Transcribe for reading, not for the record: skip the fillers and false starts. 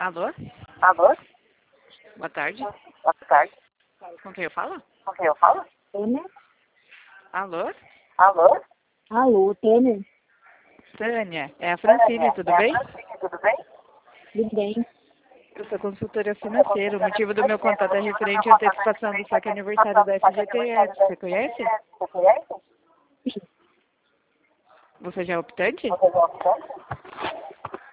Alô? Alô? Boa tarde. Boa tarde. Com quem eu falo? Com quem eu falo? Tânia. Alô? Alô? Alô, Tânia. Tânia, é a Francine, tudo bem? Tudo bem? Tudo bem. Eu sou consultora financeira. O motivo do meu contato é referente à antecipação do saque aniversário da FGTS. Você conhece? Você conhece? Você já é optante? Você já optou?